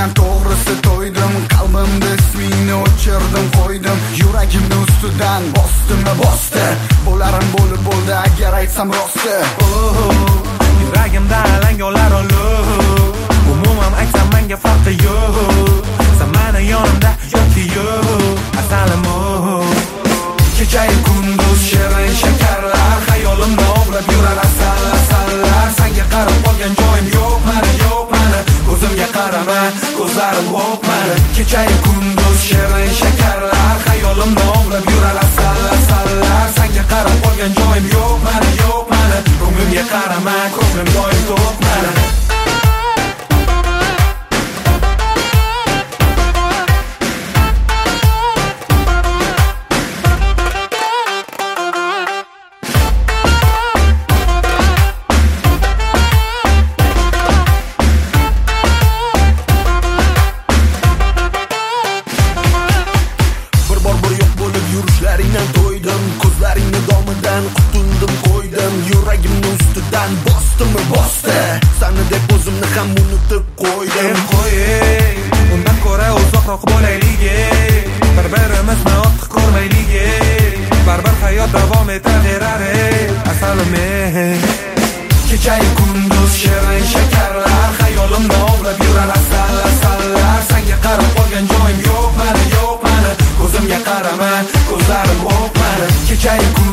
sendan to'g'risi to'ydim. Qalbimda ismingni o'chirdim qo'ydim. Yuragimni ustidan bosdi. Bo'larim bo'ldi agar aytsam rosti. Yuragimda alangolar olib, umuman aytsam menga farqi yo'q. Sen meni yonimda yoki yo'q, asalim Kechayu kunduz shirin shakarlar, xayolimni o'g'lab yurar asallar. Senga qarab qolgan joyim yo'q mani. Ko'zimga qarama, ko'zlarim yo'q mani. Kechayu kunduz shirin shakarlar, xayolimni o'g'lab yurar asallar. Senga qarab qolgan joyim yo'q mani. Ko'nglimga qarama, ko'nglim doim to'q mani. Yurishlaringdan to'ydim, ko'zlaringni domidan qutundim qo'ydim. Yuragimni ustidan bosdi. Seni deb o'zimni ham unutib qo'ydim. Undan ko'ra uzoqroq bo'laylik, bir-birimizni ortiq ko'rmaylik. Baribir hayot davom etaveradi, asalim. Kechayu kunduz shirin shakarlar, xayolimni o'g'lab yurar asallar. Senga qarab qolgan joyim yo'q mani. Ko'zimga qarama, ko'zlarim yo'q mani. Kechayu